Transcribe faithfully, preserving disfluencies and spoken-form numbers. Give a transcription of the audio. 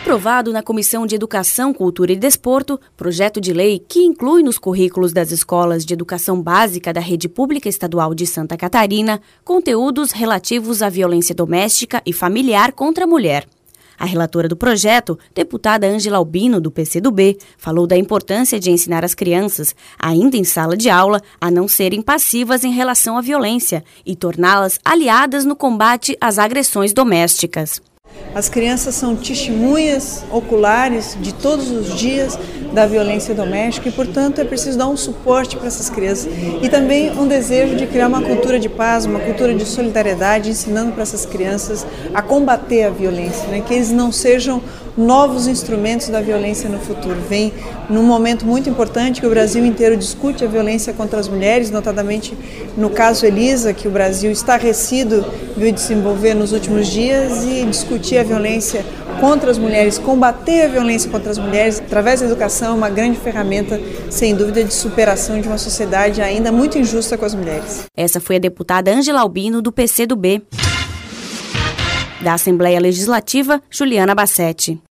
Aprovado na Comissão de Educação, Cultura e Desporto, projeto de lei que inclui nos currículos das escolas de educação básica da Rede Pública Estadual de Santa Catarina conteúdos relativos à violência doméstica e familiar contra a mulher. A relatora do projeto, deputada Ângela Albino, do P C do B, falou da importância de ensinar as crianças, ainda em sala de aula, a não serem passivas em relação à violência e torná-las aliadas no combate às agressões domésticas. As crianças são testemunhas oculares de todos os dias da violência doméstica e, portanto, é preciso dar um suporte para essas crianças e também um desejo de criar uma cultura de paz, uma cultura de solidariedade, ensinando para essas crianças a combater a violência, né? Que eles não sejam novos instrumentos da violência no futuro. Vem num momento muito importante que o Brasil inteiro discute a violência contra as mulheres, notadamente no caso Elisa, que o Brasil estarrecido viu desenvolver nos últimos dias, e discutir a violência contra as mulheres, combater a violência contra as mulheres através da educação é uma grande ferramenta, sem dúvida, de superação de uma sociedade ainda muito injusta com as mulheres. Essa foi a deputada Ângela Albino, do P C do B. Da Assembleia Legislativa, Juliana Bassetti.